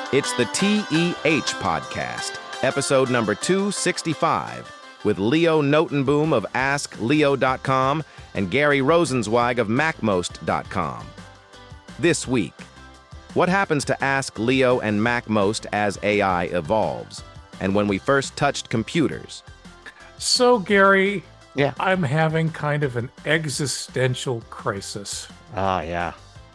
It's the TEH Podcast, episode number 265, with Leo Notenboom of AskLeo.com and Gary Rosenzweig of MacMost.com. This week, what happens to Ask Leo and MacMost as AI evolves, and when we first touched computers? So, Gary, Yeah. I'm having kind of an existential crisis. Yeah.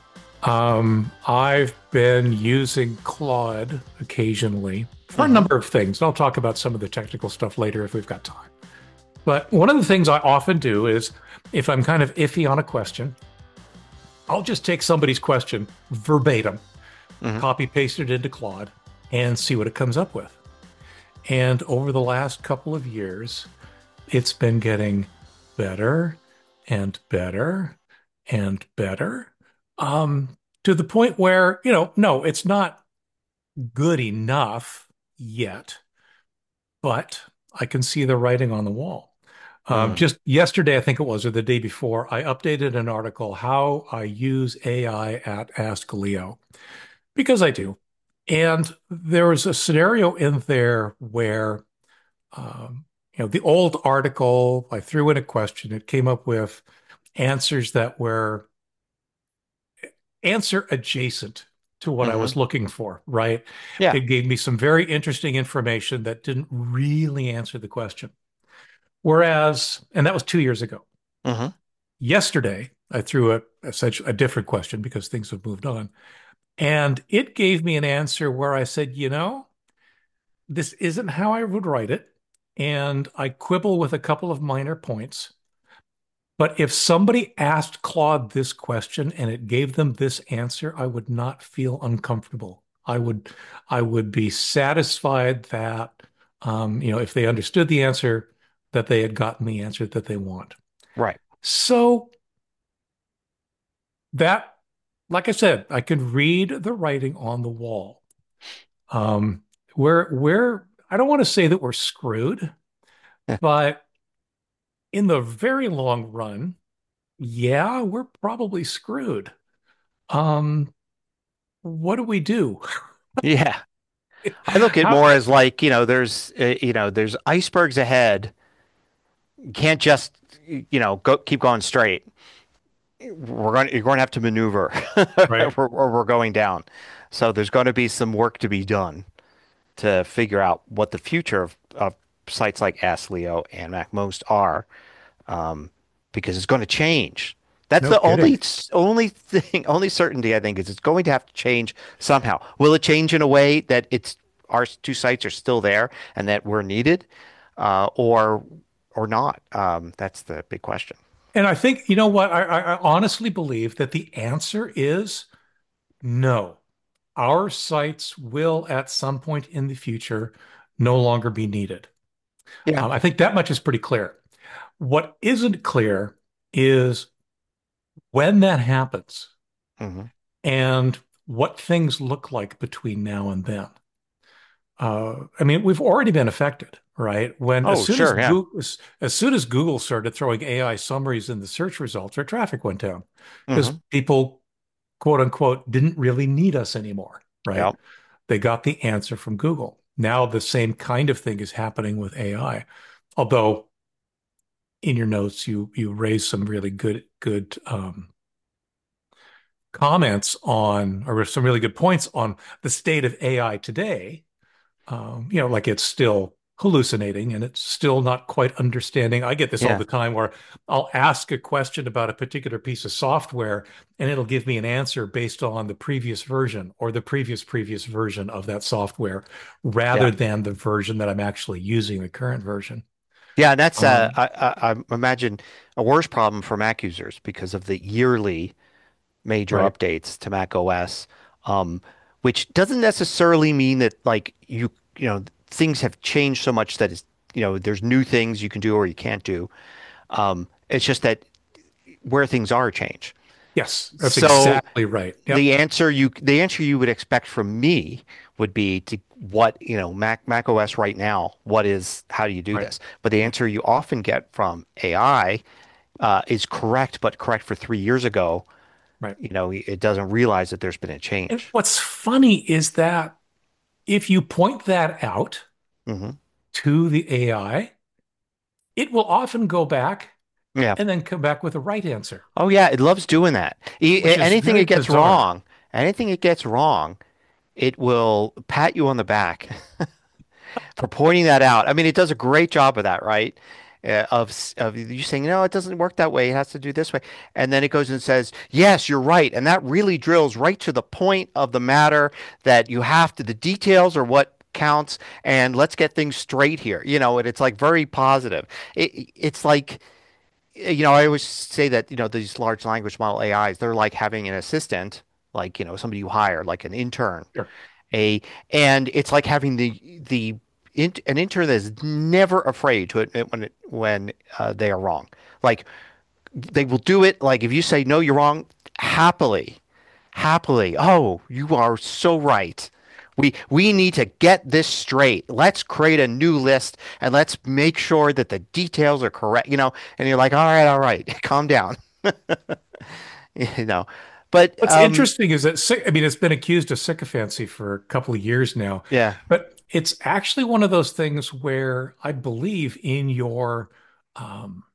I've been using Claude occasionally for a number of things. I'll talk about some of the technical stuff later if we've got time. But one of the things I often do is if I'm kind of iffy on a question, I'll just take somebody's question verbatim, copy paste it into Claude, and see what it comes up with. And over the last couple of years, it's been getting better and better and better. To the point where, no, it's not good enough yet, but I can see the writing on the wall. Just yesterday, I think it was, or the day before, I updated an article, how I use AI at Ask Leo, because I do. And there was a scenario in there where, the old article, I threw in a question, it came up with answers that were answer adjacent to what I was looking for, right? Yeah. It gave me some very interesting information that didn't really answer the question. Whereas, and that was 2 years ago. hmm Yesterday, I threw essentially a different question because things have moved on. And it gave me an answer where I said, this isn't how I would write it. And I quibble with a couple of minor points. But if somebody asked Claude this question and it gave them this answer, I would not feel uncomfortable. I would be satisfied that, if they understood the answer, that they had gotten the answer that they want. Right. So that, like I said, I can read the writing on the wall. We're I don't want to say that we're screwed, but in the very long run, yeah, we're probably screwed. Um, what do we do? Yeah. I look at it How, more as like, there's icebergs ahead. You can't just, keep going straight. You're going to have to maneuver right? or we're going down. So there's going to be some work to be done to figure out what the future of sites like Ask Leo and MacMost are, because it's going to change. That's No the kidding. only thing, only certainty I think is it's going to have to change somehow. Will it change in a way that it's our two sites are still there and that we're needed, or not? That's the big question. And I think, you know what? I honestly believe that the answer is no. Our sites will, at some point in the future, no longer be needed. Yeah. I think that much is pretty clear. What isn't clear is when that happens hmm and what things look like between now and then. I mean, we've already been affected, right? When Oh, sure. Yeah. as soon as Google started throwing AI summaries in the search results, our traffic went down because hmm people, quote unquote, didn't really need us anymore, right? Yeah. They got the answer from Google. Now the same kind of thing is happening with AI. Although in your notes you raised some really good comments on, or some really good points on the state of AI today. Like it's still hallucinating and it's still not quite understanding. I get this all Yeah. the time where I'll ask a question about a particular piece of software and it'll give me an answer based on the previous version or the previous version of that software rather Yeah. than the version that I'm actually using, the current version. Yeah, and that's Um, I imagine a worse problem for Mac users because of the yearly major right. updates to Mac OS, um, which doesn't necessarily mean that like things have changed so much that there's new things you can do or you can't do. It's just that where things are change. Yes, that's So exactly right. Yep. the answer you would expect from me would be to what, Mac OS right now, how do you do Right. this? But the answer you often get from AI is correct, but correct for 3 years ago. Right. It doesn't realize that there's been a And change. what's funny is that if you point that out Hmm. to the AI, it will often go back Yeah. and then come back with a right answer, Oh yeah, it loves doing that. which is very bizarre. Anything it gets wrong, it will pat you on the back for pointing that out. I mean, it does a great job of that, right? Of you saying, no, it doesn't work that way. It has to do this way. And then it goes and says, yes, you're right. And that really drills right to the point of the matter that you have to, the details are what counts. And let's get things straight here. And it's like very positive. It's like, I always say that, these large language model AIs, they're like having an assistant, like, somebody you hire, like an intern Sure. a and it's like having an intern that is never afraid to admit when they are wrong. Like they will do it. Like if you say no, you're wrong, happily, happily. Oh, you are so right. We need to get this straight. Let's create a new list and let's make sure that the details are correct. And you're like, all right, calm down. You know, but What's interesting is that, I mean, it's been accused of sycophancy for a couple of years now, yeah. but it's actually one of those things where I believe in your um,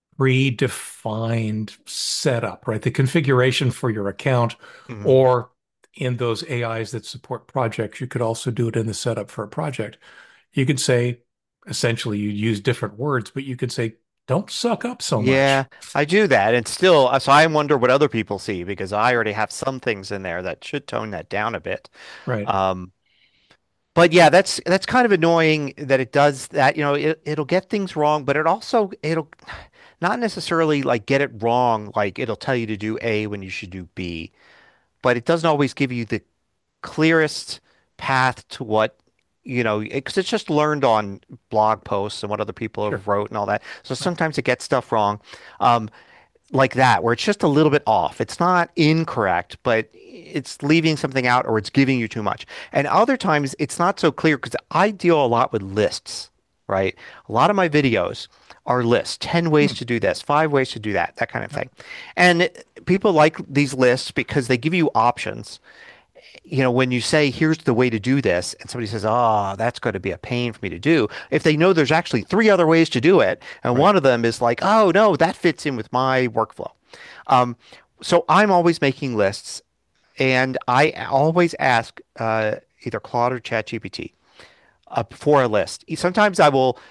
predefined setup, right? The configuration for your account, Mhm. or in those AIs that support projects, you could also do it in the setup for a project. You could say, essentially, you use different words, but you could say, don't suck up so Yeah, much. I do that. And still, so I wonder what other people see because I already have some things in there that should tone that down a bit. Right. Um, but yeah, that's kind of annoying that it does that. It'll get things wrong, but it'll not necessarily like get it wrong. Like it'll tell you to do A when you should do B, but it doesn't always give you the clearest path to what, because it's just learned on blog posts and what other people have Sure. wrote and all that. So Right. sometimes it gets stuff wrong. Um, like that, where it's just a little bit off. It's not incorrect, but it's leaving something out or it's giving you too much. And other times it's not so clear because I deal a lot with lists, right? A lot of my videos are lists, 10 ways Hmm. to do this, 5 ways to do that, that kind of Right. thing. And people like these lists because they give you options. When you say, here's the way to do this, and somebody says, oh, that's going to be a pain for me to do. If they know there's actually three other ways to do it, and Right. one of them is like, oh, no, that fits in with my workflow. Um, so I'm always making lists, and I always ask either Claude or ChatGPT for a list. Sometimes I will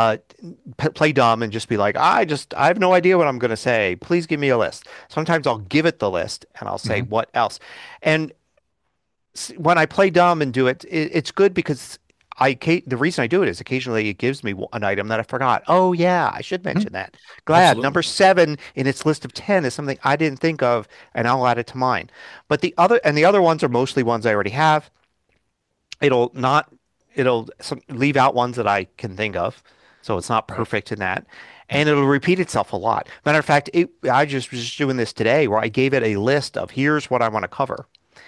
play dumb and just be like, I have no idea what I'm going to say. Please give me a list. Sometimes I'll give it the list and I'll say, Mhm. what else? And when I play dumb and do it, it's good because the reason I do it is occasionally it gives me an item that I forgot. Oh yeah, I should Mhm. mention that. Glad Absolutely. number 7 in its list of 10 is something I didn't think of, and I'll add it to mine. But the other ones are mostly ones I already have. It'll not leave out ones that I can think of, so it's not Right. perfect in that. Right. And it'll repeat itself a lot. Matter of fact, I just was just doing this today where I gave it a list of here's what I want to cover.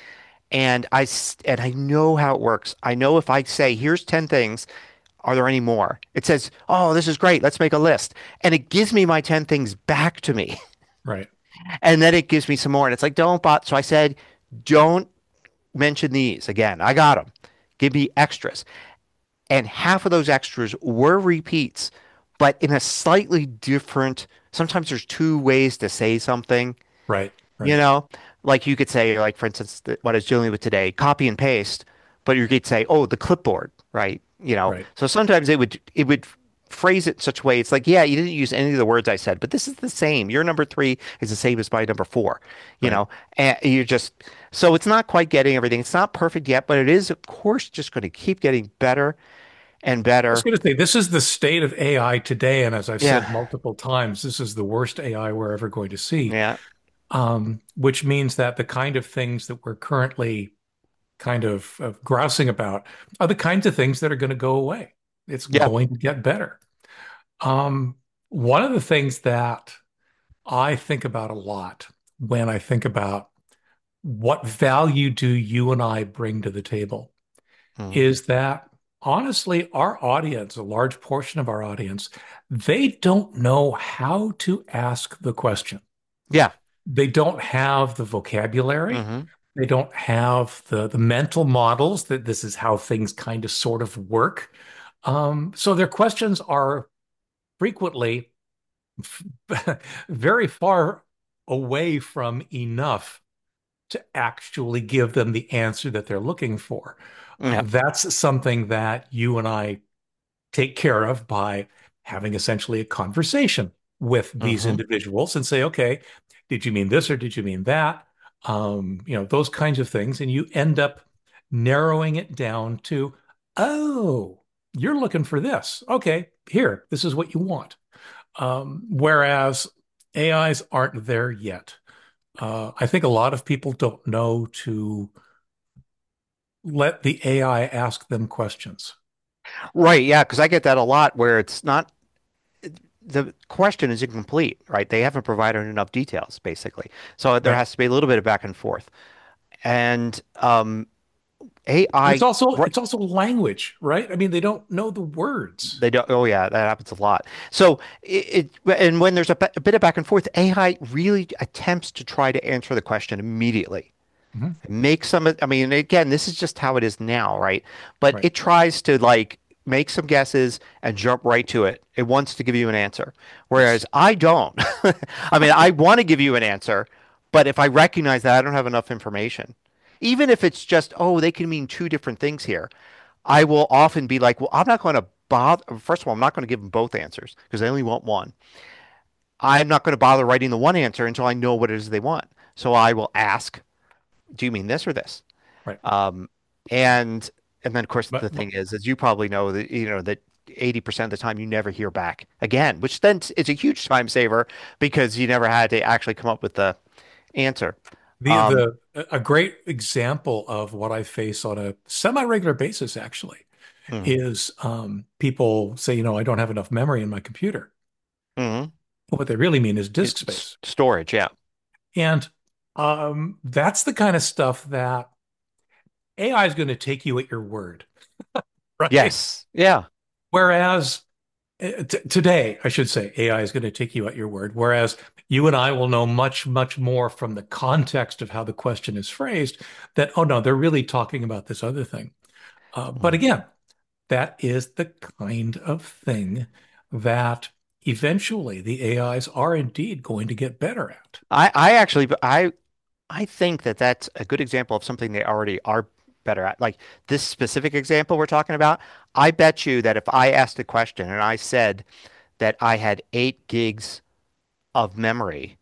And I know how it works. I know if I say, here's 10 things, are there any more? It says, oh, this is great. Let's make a list. And it gives me my 10 things back to me. Right. And then it gives me some more. And it's like, don't bot. So I said, don't mention these again. I got them. Give me extras. And half of those extras were repeats, but in a slightly different, sometimes there's two ways to say something. Right. You Right. know, like you could say, like for instance, what I was dealing with today, copy and paste, but you could say, oh, the clipboard, right? Right. So sometimes it would phrase it in such a way. It's like, yeah, you didn't use any of the words I said, but this is the same. Your number 3 is the same as my number 4, you Right. know, and you're just so it's not quite getting everything. It's not perfect yet, but it is, of course, just going to keep getting better and I was better. going to say, this is the state of AI today. And as I've said Yeah, multiple times, this is the worst AI we're ever going to see, yeah, which means that the kind of things that we're currently kind of grousing about are the kinds of things that are going to go away. It's yeah. going to get better. Um, One of the things that I think about a lot when I think about what value do you and I bring to the table Mm. is that honestly, our audience, a large portion of our audience, they don't know how to ask the question. Yeah. They don't have the vocabulary. Hmm. They don't have the mental models that this is how things kind of sort of work. So their questions are frequently very far away from enough to actually give them the answer that they're looking for. Yeah. That's something that you and I take care of by having essentially a conversation with these Hmm. individuals and say, okay, did you mean this or did you mean that? Those kinds of things. And you end up narrowing it down to, oh, you're looking for this. Okay, here, this is what you want. Whereas AIs aren't there yet. I think a lot of people don't know to let the AI ask them questions. Right. Yeah. Because I get that a lot where it's not, the question is incomplete, right? They haven't provided enough details, basically. So there Right. has to be a little bit of back and forth. And And AI, it's also language, right? I mean, they don't know the words. they don't, oh yeah, that happens a lot. So and when there's a bit of back and forth, AI really attempts to try to answer the question immediately. Mhm. Make some, I mean, again, this is just how it is now, right? But Right. it tries to like make some guesses and jump right to it. It wants to give you an answer. Yes. Whereas I don't. I mean, I want to give you an answer, but if I recognize that I don't have enough information, even if it's just, oh, they can mean two different things here, I will often be like, well, I'm not going to bother. First of all, I'm not going to give them both answers because they only want one. I'm not going to bother writing the one answer until I know what it is they want. So I will ask, do you mean this or this? Right. Um, and and then of course the But thing is, as you probably know, that that 80% of the time you never hear back again, which then is a huge time saver because you never had to actually come up with the answer. Um, the a great example of what I face on a semi-regular basis actually mhm, is people say, I don't have enough memory in my computer. mhm. What they really mean is disk It's space. storage, yeah. And that's the kind of stuff that AI is going to take you at your word, right? Yes, yeah, Whereas today, I should say, AI is going to take you at your word, whereas you and I will know much, much more from the context of how the question is phrased that, oh no, they're really talking about this other thing. But mhm. again, that is the kind of thing that eventually the AIs are indeed going to get better at. I actually, I think that that's a good example of something they already are better at. Like this specific example we're talking about, I bet you that if I asked a question and I said that I had 8 gigs of memory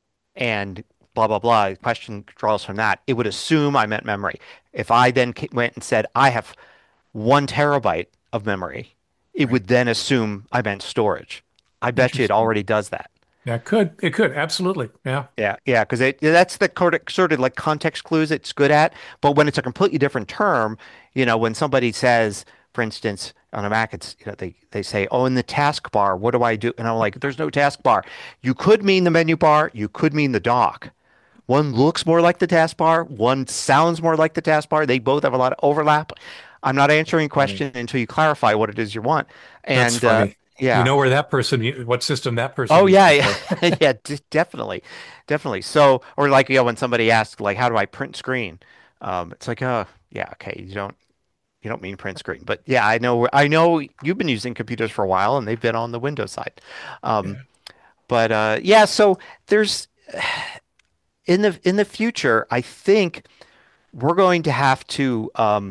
and blah, blah, blah, the question draws from that, it would assume I meant memory. If I then went and said I have 1 terabyte of memory, it Right. would then assume I meant storage. I bet you it Interesting. already does that. Yeah, it could, absolutely. Yeah. Yeah, yeah, because that's the sort of like context clues it's good at. But when it's a completely different term, when somebody says, for instance, on a Mac, it's they say, "Oh, in the taskbar, what do I do?" And I'm like, "There's no taskbar. You could mean the menu bar. You could mean the dock. One looks more like the taskbar. One sounds more like the taskbar. They both have a lot of overlap. I'm not answering a Funny. question until you clarify what it is you want." That's And funny. You yeah. know where that person, what system that person Oh used yeah, before. yeah, yeah, definitely, definitely. So, or like when somebody asks, like, how do I print screen? It's like, oh, yeah, okay, you don't mean print screen, but yeah, I know you've been using computers for a while, and they've been on the Windows side. Um, Yeah. but yeah, so there's in the future, I think we're going to have to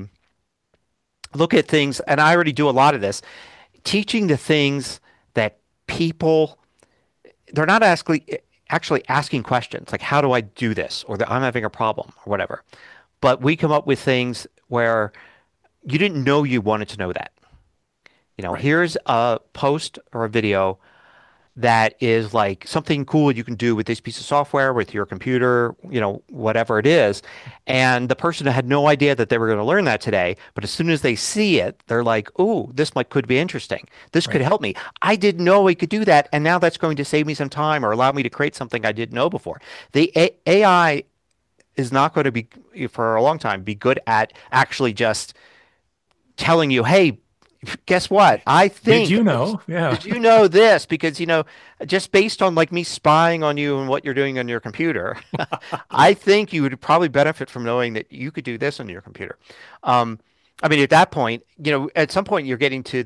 look at things, and I already do a lot of this, teaching the things that people they're not actually asking questions like how do I do this or that I'm having a problem or whatever. But we come up with things where you didn't know you wanted to know that. Right. Here's a post or a video that is like something cool you can do with this piece of software, with your computer, whatever it is. And the person had no idea that they were going to learn that today. But as soon as they see it, they're like, oh, this could be interesting. This could Right. help me. I didn't know we could do that. And now that's going to save me some time or allow me to create something I didn't know before. The AI is not going to be, for a long time, be good at actually just telling you, hey, guess what? I Did think, you know? Yeah. did you know this? Because, just based on like me spying on you and what you're doing on your computer, I think you would probably benefit from knowing that you could do this on your computer. Um, I mean, at that point, at some point you're getting to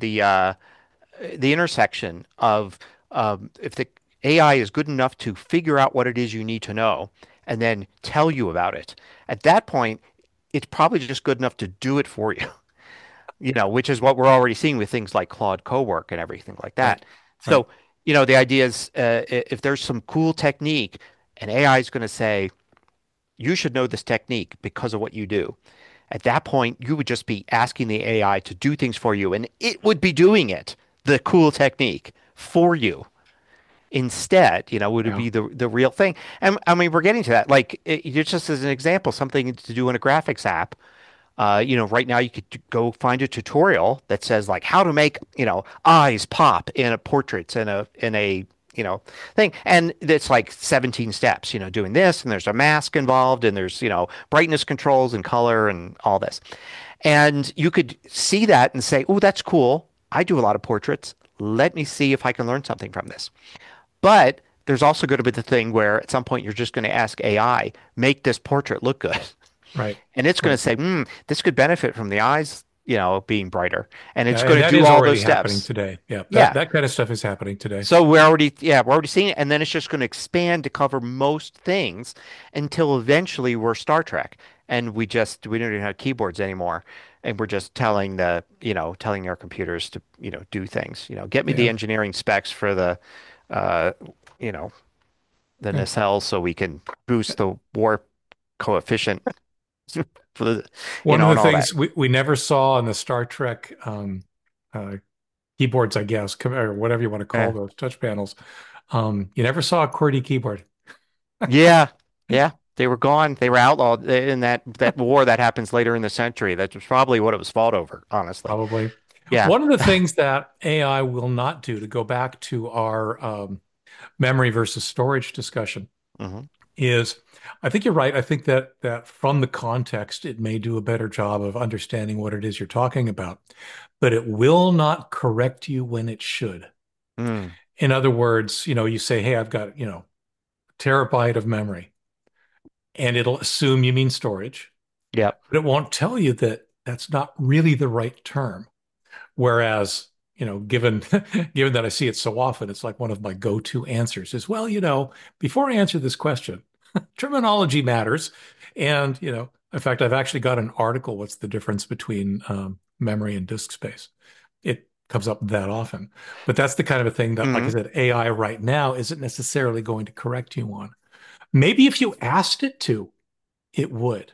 the intersection of if the AI is good enough to figure out what it is you need to know and then tell you about it. At that point, it's probably just good enough to do it for you. Which is what we're already seeing with things like Claude Cowork and everything like Right. that. Right. So, the idea is if there's some cool technique, and AI is going to say, you should know this technique because of what you do. At that point, you would just be asking the AI to do things for you, and it would be doing it, the cool technique, for you. Instead, would it Yeah. be the real thing? And I mean, we're getting to that. Like, just as an example, something to do in a graphics app. Right now you could go find a tutorial that says like how to make, eyes pop in a portraits in a thing. And it's like 17 steps, doing this, and there's a mask involved, and there's, brightness controls and color and all this. And you could see that and say, "Oh, that's cool. I do a lot of portraits. Let me see if I can learn something from this." But there's also going to be the thing where at some point you're just going to ask AI, make this portrait look good. Right. And it's going Right. to say, this could benefit from the eyes, being brighter. And Yeah, it's and going to that do is all already those happening steps. today. Yeah. That Yeah. that kind of stuff is happening today. So we're already seeing it. And then it's just going to expand to cover most things until eventually we're Star Trek. And we don't even have keyboards anymore. And we're just telling our computers to, do things. Get me the Yeah. engineering specs for uh, you know, the Yeah. nacelles so we can boost the warp coefficient for One of the and all that. things we never saw on the Star Trek uh, keyboards, I guess, or whatever you want to call Yeah. those touch panels, you never saw a QWERTY keyboard. Yeah, yeah, they were gone. They were outlawed in that war that happens later in the century. That was probably what it was fought over, honestly. Probably. Yeah. One of the things that AI will not do, to go back to our memory versus storage discussion, Hmm. is I think you're right. I think that from the context, it may do a better job of understanding what it is you're talking about, but it will not correct you when it should. Mm. In other words, you say, "Hey, I've got, terabyte of memory," and it'll assume you mean storage, Yep. but it won't tell you that that's not really the right term. Whereas, given given that I see it so often, it's like one of my go-to answers is, well, before I answer this question, terminology matters. And, in fact, I've actually got an article, what's the difference between memory and disk space? It comes up that often. But that's the kind of a thing that, like I Hmm. said, AI right now isn't necessarily going to correct you on. Maybe if you asked it to, it would.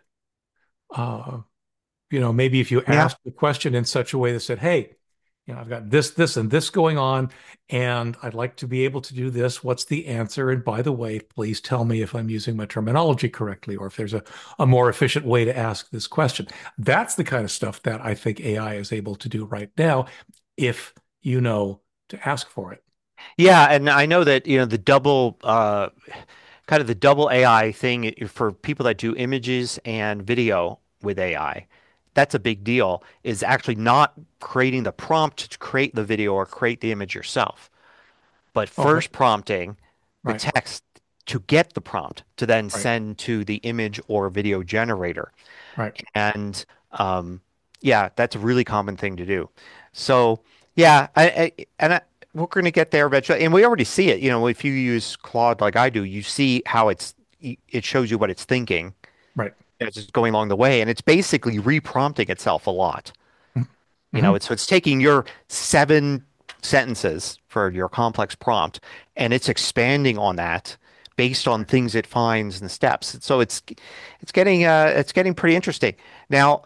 Uh, maybe if you Yeah. asked the question in such a way that said, "Hey, I've got this, this, and this going on, and I'd like to be able to do this. What's the answer? And by the way, please tell me if I'm using my terminology correctly, or if there's a more efficient way to ask this question." That's the kind of stuff that I think AI is able to do right now, if you know to ask for it. Yeah, and I know that, the double kind of the double AI thing for people that do images and video with AI. That's a big deal, is actually not creating the prompt to create the video or create the image yourself, but Okay. first prompting the Right. text to get the prompt to then Right. send to the image or video generator. Right. And yeah, that's a really common thing to do. So yeah, we're going to get there eventually, and we already see it. If you use Claude like I do, you see how it shows you what it's thinking Right. as it's going along the way, and it's basically reprompting itself a lot. Mm-hmm. It's taking your 7 sentences for your complex prompt, and it's expanding on that based on things it finds and steps. So it's getting pretty interesting. Now,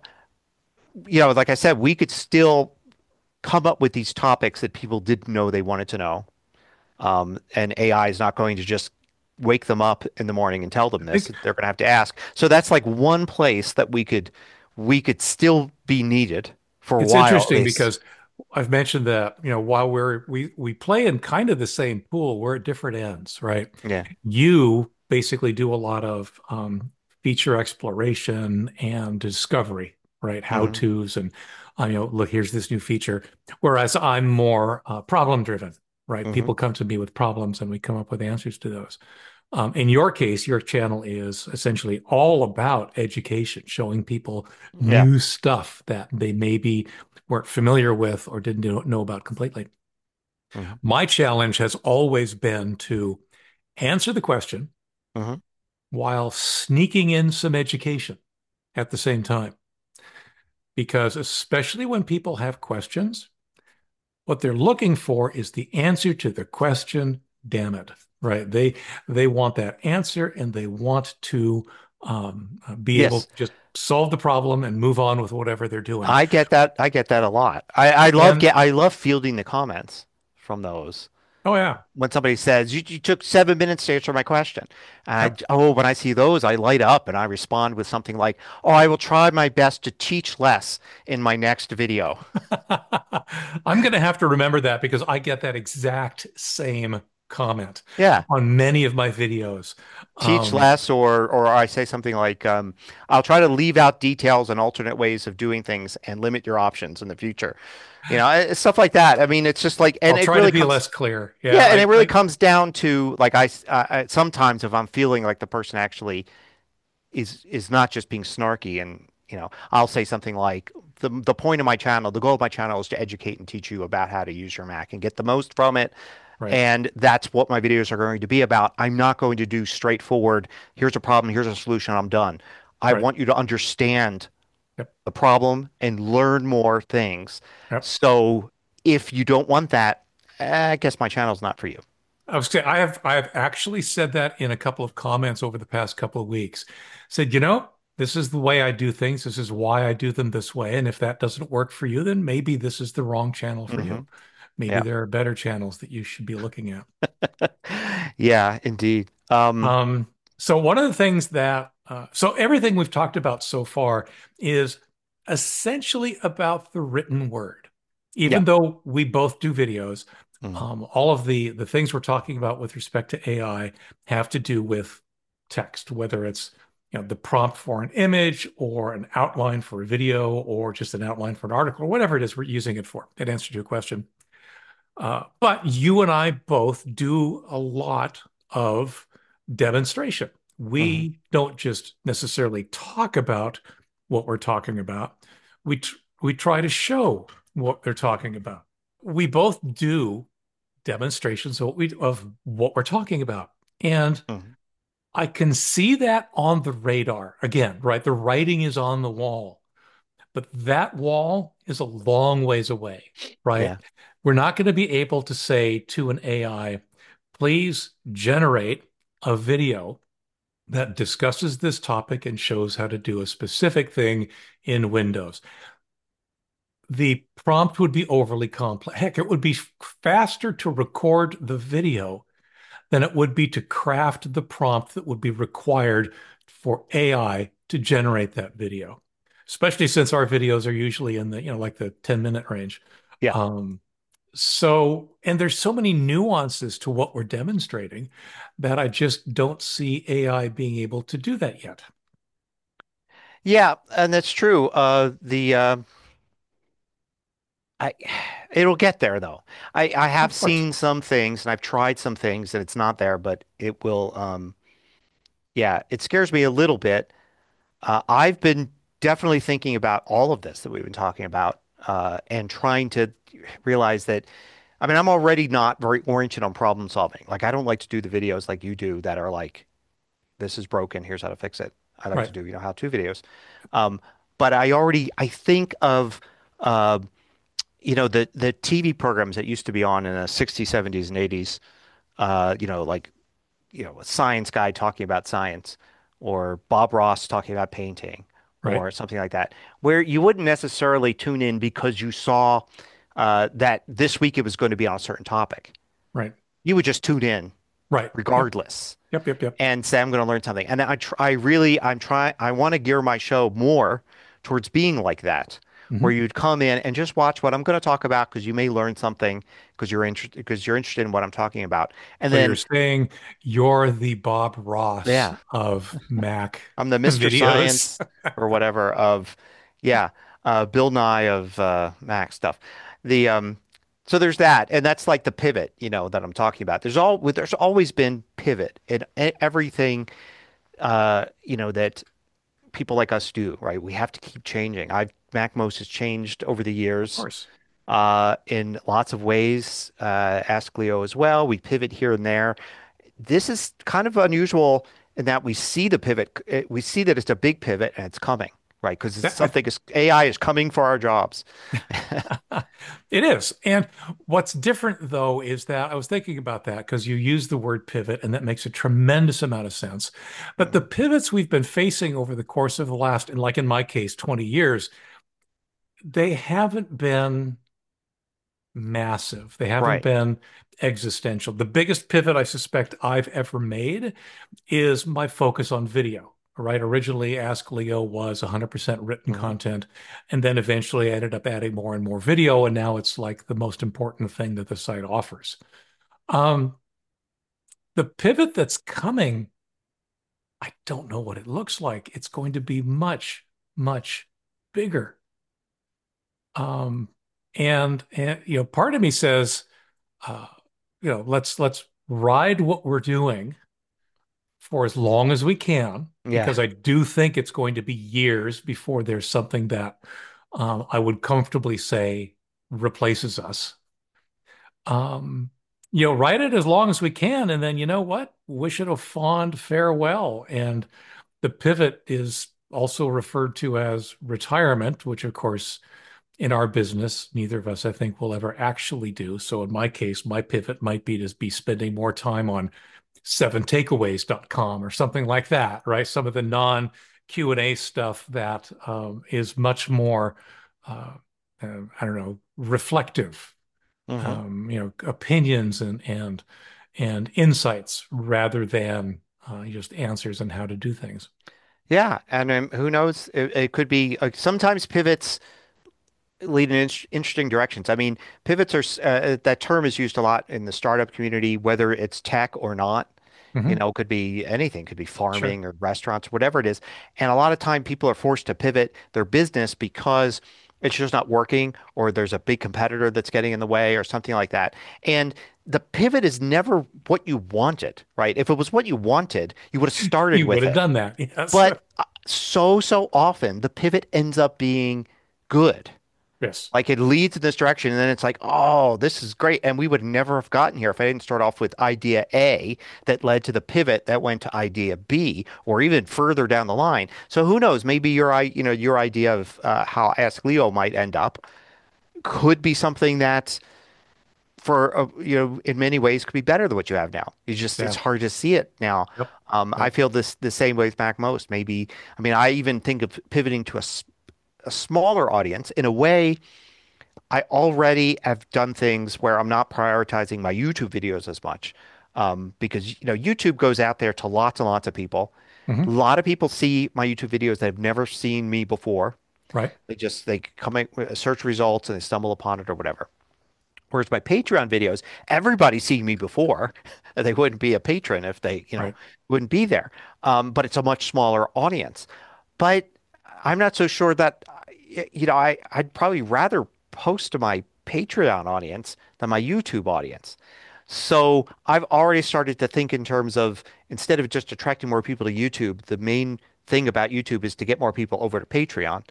like I said, we could still come up with these topics that people didn't know they wanted to know. And AI is not going to just wake them up in the morning and tell them I this. think They're going to have to ask. So that's like one place that we could still be needed for a it's while at interesting least. because I've mentioned that, while we play in kind of the same pool, we're at different ends, right? Yeah. You basically do a lot of feature exploration and discovery, right? Hmm. How-tos and look, here's this new feature. Whereas I'm more problem driven, right? Hmm. People come to me with problems and we come up with answers to those. In your case, your channel is essentially all about education, showing people Yeah. new stuff that they maybe weren't familiar with or didn't know about completely. Hmm. My challenge has always been to answer the question Hmm. while sneaking in some education at the same time. Because especially when people have questions, what they're looking for is the answer to the question, damn it, right? They want that answer and they want to be able Yes. to just solve the problem and move on with whatever they're doing. I get that. I get that a lot. And I love fielding the comments from those. oh yeah, When somebody says, you took 7 minutes to answer my question. And yep. when I see those, I light up and I respond with something like, oh, I will try my best to teach less in my next video. I'm going to have to remember that because I get that exact same comment Yeah. on many of my videos. Teach Um, less, or I say something like, I'll try to leave out details and alternate ways of doing things and limit your options in the future. Stuff like that. I mean, it's just like, and I'll it try to really be comes. less clear. Yeah, Yeah, and it really comes down to like sometimes if I'm feeling like the person actually is not just being snarky, and I'll say something like the point of my channel, the goal of my channel is to educate and teach you about how to use your Mac and get the most from it. right, And that's what my videos are going to be about. I'm not going to do straightforward, here's a problem, here's a solution, I'm done. I right. want you to understand Yep, the problem and learn more things. yep. So if you don't want that, I guess my channel's not for you. I have actually said that in a couple of comments over the past couple of weeks. Said, this is the way I do things. This is why I do them this way. And if that doesn't work for you, then maybe this is the wrong channel for Hmm. you. Maybe Yeah. there are better channels that you should be looking at. Yeah, indeed. So one of the things so everything we've talked about so far is essentially about the written word. Yeah. Even though we both do videos, Hmm. all of the things we're talking about with respect to AI have to do with text, whether it's the prompt for an image or an outline for a video or just an outline for an article or whatever it is we're using it for. It answers your question. But you and I both do a lot of demonstration. Hmm. We don't just necessarily talk about what we're talking about. We try to show what they're talking about. We both do demonstrations of what we're talking about. And Hmm. I can see that on the radar. Again, right? The writing is on the wall, but that wall is a long ways away, right? Yeah. We're not going to be able to say to an AI, please generate a video that discusses this topic and shows how to do a specific thing in Windows. The prompt would be overly complex. Heck, it would be faster to record the video than it would be to craft the prompt that would be required for AI to generate that video, especially since our videos are usually in the, like the 10-minute range. Yeah. Um, and there's so many nuances to what we're demonstrating that I just don't see AI being able to do that yet. Yeah, and that's true. I it'll get there though. I have Of course. seen some things and I've tried some things and it's not there, but it will yeah, it scares me a little bit. I've been definitely thinking about all of this that we've been talking about and trying to realize that I mean, I'm already not very oriented on problem solving. Like I don't like to do the videos like you do that are like this is broken, here's how to fix it. I like to Right. do, how-to videos. Um, but I think of uh, the TV programs that used to be on in the 60s, 70s, and 80s, like, a science guy talking about science, or Bob Ross talking about painting, Right. or something like that, where you wouldn't necessarily tune in because you saw that this week it was going to be on a certain topic. Right. You would just tune in Right. Yep. regardless Yep. Yep. Yep. and say, I'm going to learn something. And I want to gear my show more towards being like that, where Hmm. you'd come in and just watch what I'm going to talk about because you may learn something because you're interested in what I'm talking about. And So you're then, saying you're the Bob Ross yeah, of Mac I'm the Mr. videos. Science or whatever of, Yeah, Bill Nye of Mac stuff. The so there's that, and that's like the pivot, that I'm talking about. There's always been pivot in everything, that people like us do, right? We have to keep changing. MacMost has changed over the Of years course. in lots of ways. Ask Leo as well. We pivot here and there. This is kind of unusual in that we see the pivot. We see that it's a big pivot and it's coming, right? Because That, I, AI is coming for our jobs. it is. And what's different, though, is that I was thinking about that because you use the word pivot, and that makes a tremendous amount of sense. But the Mhm. pivots we've been facing over the course of the last, and like in my case, 20 years, they haven't been massive. They haven't Right. been existential. The biggest pivot I suspect I've ever made is my focus on video. Right. Originally, Ask Leo was 100% written Hmm. content. And then eventually I ended up adding more and more video. And now it's like the most important thing that the site offers. Um, the pivot that's coming, I don't know what it looks like. It's going to be much, much bigger. Um, and part of me says, uh, let's ride what we're doing for as long as we can, Yeah. because I do think it's going to be years before there's something that I would comfortably say replaces us. Um, ride it as long as we can, and then you know what? Wish it a fond farewell. And the pivot is also referred to as retirement, which of course in our business, neither of us, I think, will ever actually do. So in my case, my pivot might be to be spending more time on 7takeaways.com or something like that, right? Some of the non Q&A stuff that is much more, uh, I don't know, reflective, Hmm. opinions and insights rather than just answers on how to do things. Yeah. And who knows? It could be sometimes pivots lead in interesting directions. I mean, pivots that term is used a lot in the startup community, whether it's tech or not. Hmm. Could be anything, could be Sure. farming or restaurants, whatever it is. And a lot of time people are forced to pivot their business because it's just not working, or there's a big competitor that's getting in the way or something like that. And the pivot is never what you wanted, right? If it was what you wanted, you would have started You with would have it. done that. Yes. But so often the pivot ends up being good. Yes. Like it leads in this direction, and then it's like, oh, this is great. And we would never have gotten here if I didn't start off with idea A that led to the pivot that went to idea B, or even further down the line. So who knows? Maybe your idea of how Ask Leo might end up could be something that, for in many ways, could be better than what you have now. It's Yeah. hard to see it now. Yep. I Yep. feel the same way with Mac most. Maybe, I mean, I even think of pivoting to a smaller audience in a way. I already have done things where I'm not prioritizing my YouTube videos as much, because YouTube goes out there to lots and lots of people. A Hmm. lot of people see my YouTube videos that have never seen me before. Right. They come in with search results and they stumble upon it or whatever. Whereas my Patreon videos, everybody's seen me before. They wouldn't be a patron if they, Right. wouldn't be there. But it's a much smaller audience. But I'm not so sure that, I'd probably rather post to my Patreon audience than my YouTube audience. So I've already started to think in terms of, instead of just attracting more people to YouTube, the main thing about YouTube is to get more people over to Patreon.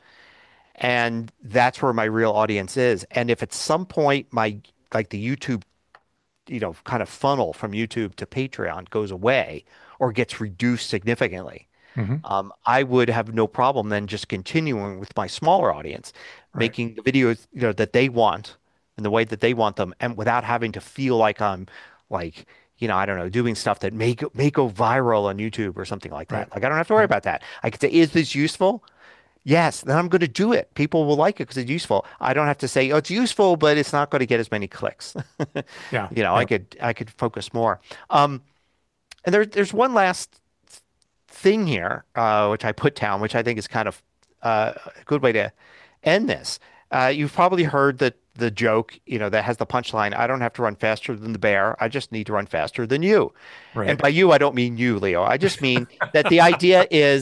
And that's where my real audience is. And if at some point like the YouTube, kind of funnel from YouTube to Patreon goes away or gets reduced significantly, Hmm. I would have no problem then just continuing with my smaller audience, Right. making the videos, that they want in the way that they want them, and without having to feel like I'm like, I don't know, doing stuff that may go viral on YouTube or something like Right. that. Like I don't have to worry Right. about that. I could say, is this useful? Yes, then I'm going to do it. People will like it because it's useful. I don't have to say, oh, it's useful, but it's not going to get as many clicks. Yeah. I Yeah. could focus more. And there's one last thing here, which I put down, which I think is kind of a good way to end this. You've probably heard the joke, that has the punchline, I don't have to run faster than the bear. I just need to run faster than you. And Right. by you, I don't mean you, Leo. I just mean that the idea is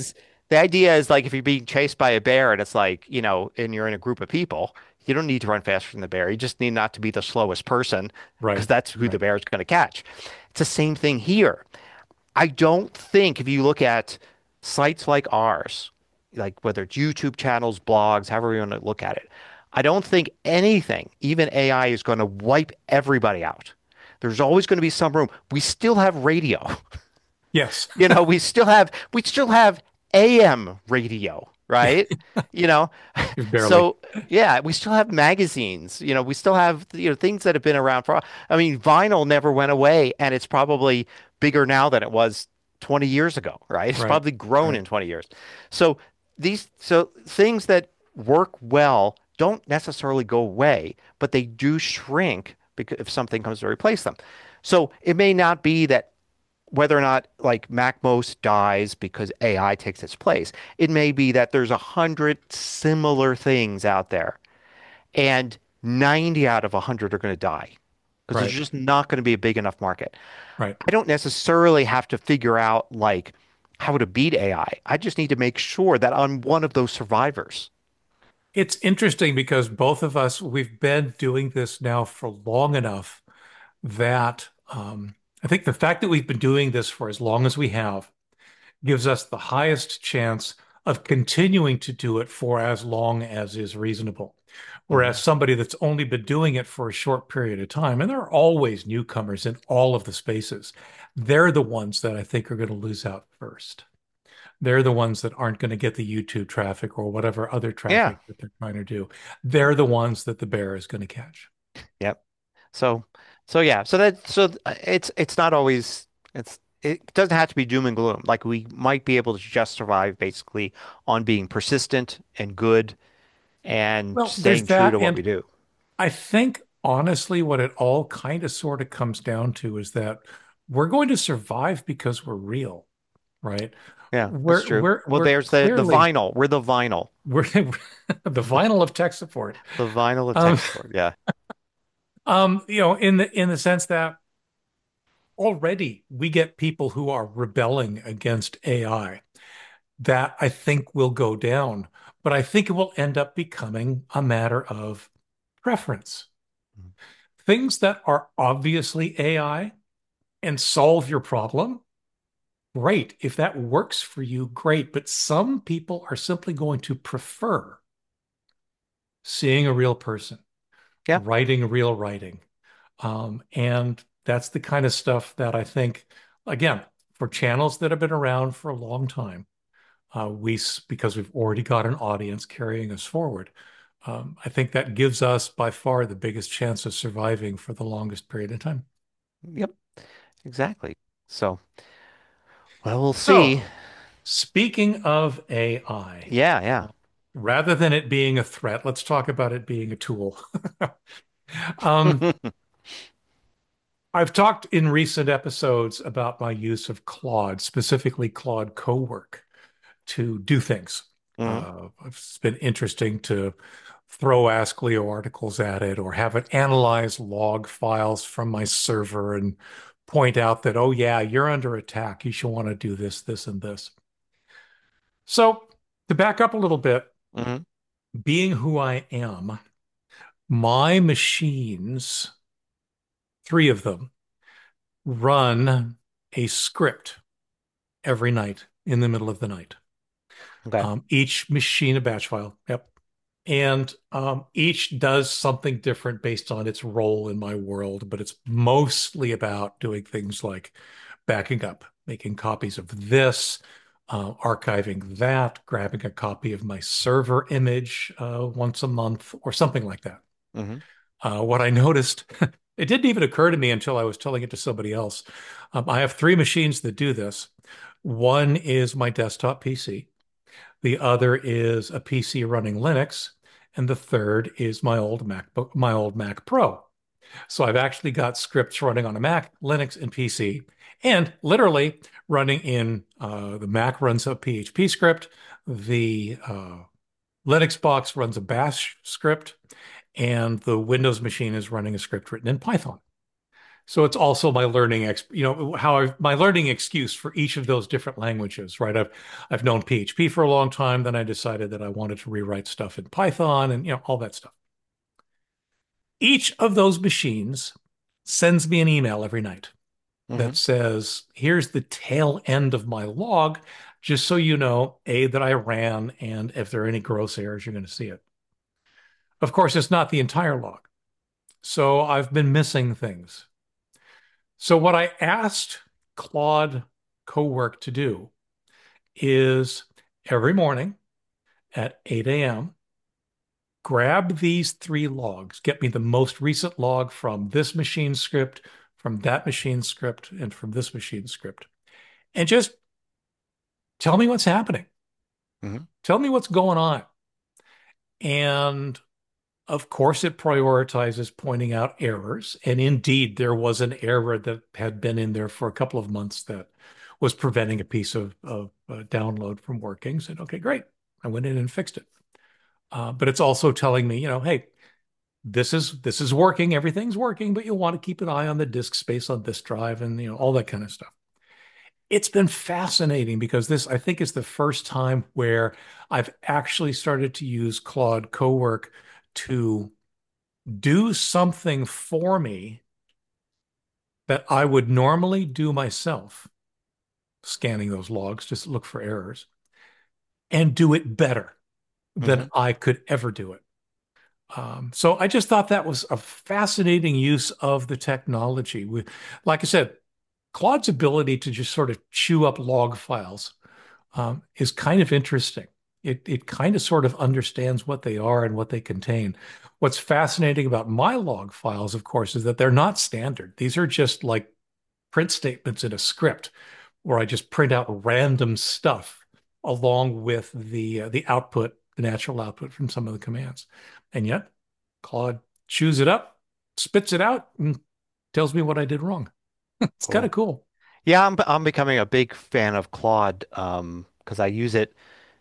The idea is like if you're being chased by a bear and it's like, and you're in a group of people, you don't need to run faster than the bear. You just need not to be the slowest person because Right. that's who the Right. bear is going to catch. It's the same thing here. I don't think if you look at sites like ours, like whether it's YouTube channels, blogs, however you want to look at it, I don't think anything, even AI, is going to wipe everybody out. There's always going to be some room. We still have radio. Yes. We still have AM radio, right? You know, Barely. so yeah, we still have magazines. We still have things that have been around for. I mean, vinyl never went away, and it's probably bigger now than it was 20 years ago, right? It's Right. probably grown Right. in 20 years. So so things that work well don't necessarily go away, but they do shrink because if something comes to replace them. So it may not be that whether or not like MacMost dies because AI takes its place. It may be that there's 100 similar things out there and 90 out of 100 are going to die because there's Right. just not going to be a big enough market. Right. I don't necessarily have to figure out like how to beat AI. I just need to make sure that I'm one of those survivors. It's interesting because both of us, we've been doing this now for long enough that I think the fact that we've been doing this for as long as we have gives us the highest chance of continuing to do it for as long as is reasonable. Whereas Hmm. somebody that's only been doing it for a short period of time, and there are always newcomers in all of the spaces, they're the ones that I think are going to lose out first. They're the ones that aren't going to get the YouTube traffic or whatever other Yeah. traffic that they're trying to do. They're the ones that the bear is going to catch. Yep. So, yeah. It's not always it doesn't have to be doom and gloom. Like we might be able to just survive basically on being persistent and good and Well, there's staying true that. to what we And do. I think honestly, what it all kind of sort of comes down to is that we're going to survive because we're real, right? Yeah, that's true. Well, We're there's the clearly vinyl. We're the vinyl. we're the vinyl of tech support. The vinyl of tech Um, support. Yeah. in the sense that already we get people who are rebelling against AI that I think will go down, but I think it will end up becoming a matter of preference. Things that are obviously AI and solve your problem, great. If that works for you, great. But some people are simply going to prefer seeing a real person, Yeah. writing real writing. And that's the kind of stuff that I think, again, for channels that have been around for a long time, because we've already got an audience carrying us forward. I think that gives us by far the biggest chance of surviving for the longest period of time. Yep. Exactly. So, well, we'll see. So, speaking of AI, Yeah. Yeah. rather than it being a threat, let's talk about it being a tool. Um, I've talked in recent episodes about my use of Claude, specifically Claude Cowork, to do things. Hmm. It's been interesting to throw Ask Leo articles at it or have it analyze log files from my server and point out that, oh, yeah, you're under attack. You should want to do this, this, and this. So, to back up a little bit, Hmm. being who I am, my machines, three of them, run a script every night in the middle of the night. Okay. Each machine a batch file. Yep. And each does something different based on its role in my world, but it's mostly about doing things like backing up, making copies of this, archiving that, grabbing a copy of my server image once a month, or something like that. Hmm. What I noticed, it didn't even occur to me until I was telling it to somebody else. I have three machines that do this. One is my desktop PC. The other is a PC running Linux, and the third is my old MacBook, my old Mac Pro. So I've actually got scripts running on a Mac, Linux, and PC, and literally running in the Mac runs a PHP script, the Linux box runs a Bash script, and the Windows machine is running a script written in Python. So it's also my my learning excuse for each of those different languages, right? I've known PHP for a long time, then I decided that I wanted to rewrite stuff in Python and all that stuff. Each of those machines sends me an email every night Hmm. that says, here's the tail end of my log, just so you know, A, that I ran, and if there are any gross errors, you're going to see it. Of course, it's not the entire log. So I've been missing things. So what I asked Claude Cowork to do is every morning at 8 a.m., grab these three logs, get me the most recent log from this machine script, from that machine script, and from this machine script, and just tell me what's happening. Hmm. Tell me what's going on. And of course, it prioritizes pointing out errors. And indeed, there was an error that had been in there for a couple of months that was preventing a piece of download from working. Said, okay, great. I went in and fixed it. But it's also telling me, hey, this is working, everything's working, but you'll want to keep an eye on the disk space on this drive and all that kind of stuff. It's been fascinating because this, I think, is the first time where I've actually started to use Claude Cowork to do something for me that I would normally do myself, scanning those logs, just look for errors, and do it better than Hmm. I could ever do it. So I just thought that was a fascinating use of the technology. Like I said, Claude's ability to just sort of chew up log files is kind of interesting. It kind of sort of understands what they are and what they contain. What's fascinating about my log files, of course, is that they're not standard. These are just like print statements in a script where I just print out random stuff along with the output, the natural output from some of the commands. And yet, Claude chews it up, spits it out, and tells me what I did wrong. It's kind of Cool. cool. Yeah, I'm becoming a big fan of Claude because I use it.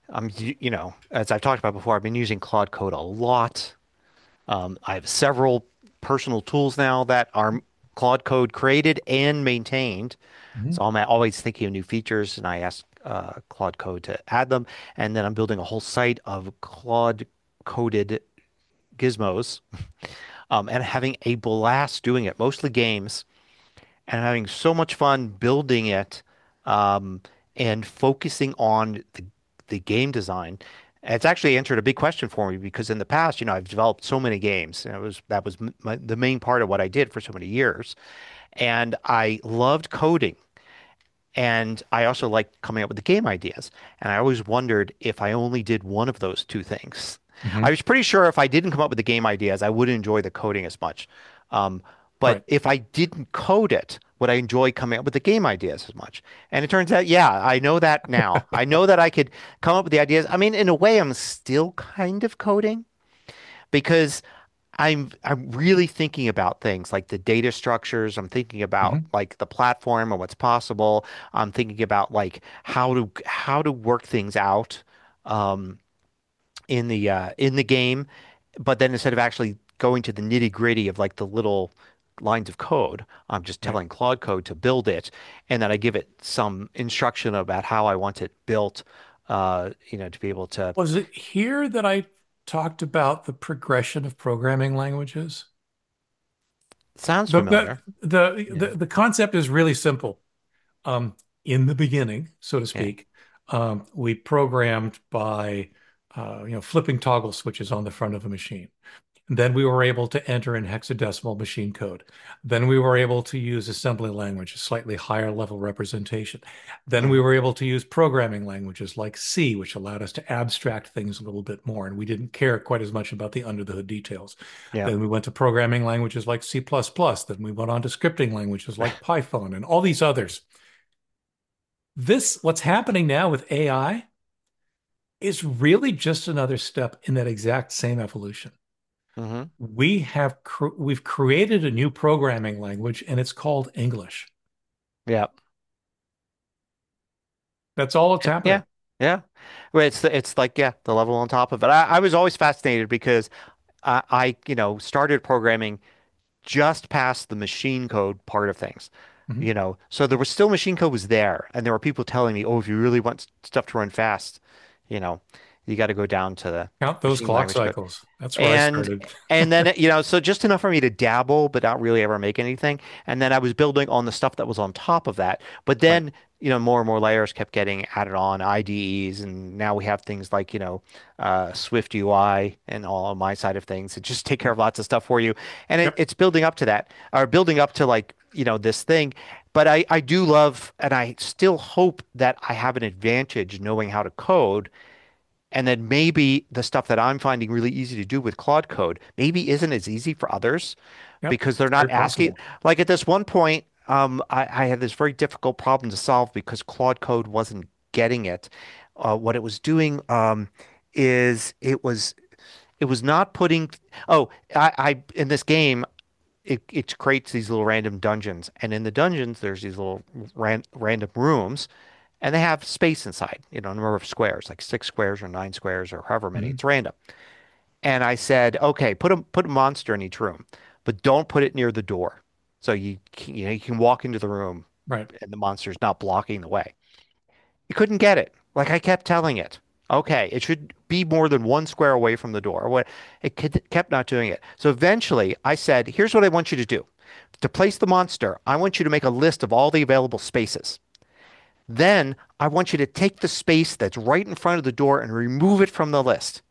As I've talked about before, I've been using Claude Code a lot. I have several personal tools now that are Claude Code created and maintained. Mhm. So I'm always thinking of new features, and I ask Claude Code to add them. And then I'm building a whole site of Claude coded gizmos, and having a blast doing it, mostly games, and having so much fun building it, um, and focusing on the game design. And it's actually answered a big question for me because in the past, I've developed so many games, and that was the main part of what I did for so many years. And I loved coding. And I also liked coming up with the game ideas. And I always wondered if I only did one of those two things. I Mhm. was pretty sure if I didn't come up with the game ideas, I wouldn't enjoy the coding as much. Um, but Right. if I didn't code it, would I enjoy coming up with the game ideas as much? And it turns out, yeah, I know that now. I know that I could come up with the ideas. I mean, in a way, I'm still kind of coding because I'm really thinking about things like the data structures. I'm thinking about Mhm. like the platform and what's possible. I'm thinking about like how to work things out um, in the game. But then instead of actually going to the nitty gritty of like the little lines of code, I'm just Right. telling Claude Code to build it, and then I give it some instruction about how I want it built. To be able to. Was it here that I talked about the progression of programming languages? Sounds The the familiar. the the, Yeah. the concept is really simple. In the beginning, so to Yeah. speak, we programmed by flipping toggle switches on the front of a machine. Then we were able to enter in hexadecimal machine code. Then we were able to use assembly language, a slightly higher level representation. Then we Hmm. were able to use programming languages like C, which allowed us to abstract things a little bit more. And we didn't care quite as much about the under the hood details. Yeah. Then we went to programming languages like C++. Then we went on to scripting languages like Python and all these others. What's happening now with AI is really just another step in that exact same evolution. Hmm. We've created a new programming language and it's called English. Yeah. That's all that's Yeah, happening. yeah. Well, it's like yeah, the level on top of it. I was always fascinated because I started programming just past the machine code part of things. Mhm. So there was still machine code was there, and there were people telling me, "Oh, if you really want stuff to run fast, you know, you got to go down to the Count those machine clock language code." cycles. That's where I And started. and then so just enough for me to dabble, but not really ever make anything. And then I was building on the stuff that was on top of that. But Right. then, more and more layers kept getting added on, IDEs, and now we have things like, Swift UI and all on my side of things that just take care of lots of stuff for you. And Yep. it's building up to that, or building up to like, this thing. But I do love, and I still hope that I have an advantage knowing how to code and then maybe the stuff that I'm finding really easy to do with Claude Code maybe isn't as easy for others Yep. because they're It's not very asking. possible. Like at this one point, I had this very difficult problem to solve because Claude Code wasn't getting it. What it was doing is it was not putting. Oh, I in this game it creates these little random dungeons, and in the dungeons there's these little random rooms, and they have space inside, a number of squares, like 6 squares or 9 squares or however many. Mhm. It's random. And I said, okay, put a monster in each room, but don't put it near the door. So you can walk into the room Right. and the monster's not blocking the way. You couldn't get it. Like I kept telling it, okay, it should be more than 1 square away from the door. What kept not doing it. So eventually I said, here's what I want you to do. To place the monster, I want you to make a list of all the available spaces. Then I want you to take the space that's right in front of the door and remove it from the list.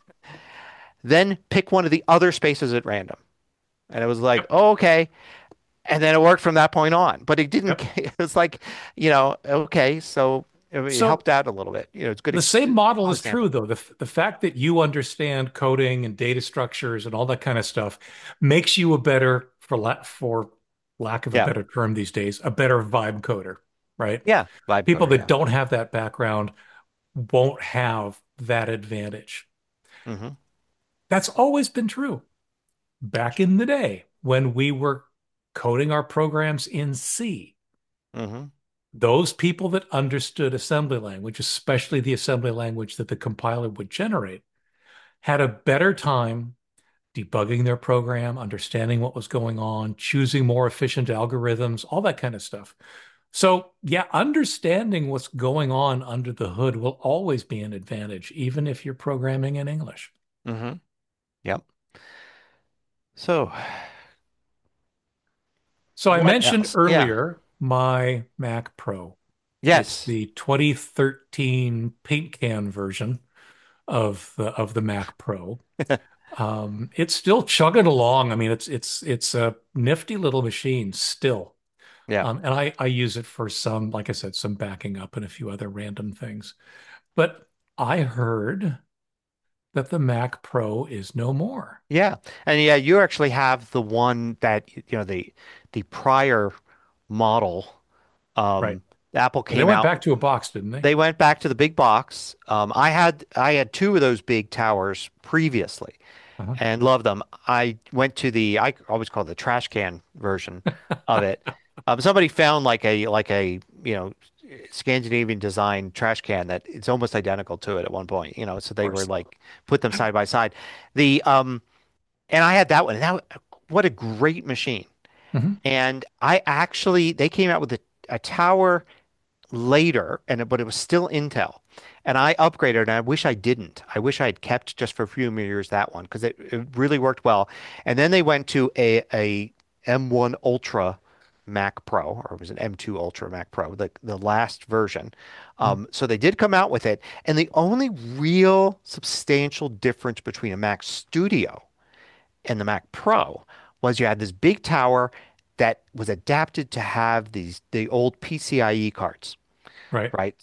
Then pick one of the other spaces at random. And it was like, Yep. oh, okay. And then it worked from that point on. But it didn't, Yep. it was like, okay. So it So helped out a little bit. It's good the same model is true, example. though. The fact that you understand coding and data structures and all that kind of stuff makes you a better, for lack of a Yeah. better term these days, a better vibe coder, right? Yeah. Vibe People coder. that Yeah. don't have that background won't have that advantage. Hmm. That's always been true. Back in the day when we were coding our programs in C, Hmm. those people that understood assembly language, especially the assembly language that the compiler would generate, had a better time debugging their program, understanding what was going on, choosing more efficient algorithms, all that kind of stuff. So, yeah, understanding what's going on under the hood will always be an advantage, even if you're programming in English. Hmm. Yep. So So, I what mentioned else? Yeah. earlier my Mac Pro. It's Yes. the 2013 paint can version of the Mac Pro. It's still chugging along. I mean, it's a nifty little machine still. Yeah. And I use it for some, like I said, some backing up and a few other random things. But I heard that the Mac Pro is no more. Yeah. And yeah, you actually have the one that, the prior model. Right. Um, Apple And they came went out. back to a box, didn't they? They went back to the big box. I had two of those big towers previously Uh-huh. and loved them. I went to I always call it the trash can version of it. Somebody found like a Scandinavian design trash can that it's almost identical to it at one point. So Of they were course. like put them side by side. The and I had that one. And what a great machine. Hmm. And they came out with a tower later, but it was still Intel. And I upgraded, and I wish I didn't. I wish I had kept just for a few more years that one because it really worked well. And then they went to a M1 Ultra Mac Pro, or it was an M2 Ultra Mac Pro, the last version. So they did come out with it. And the only real substantial difference between a Mac Studio and the Mac Pro was you had this big tower that was adapted to have the old PCIe cards, Right. right?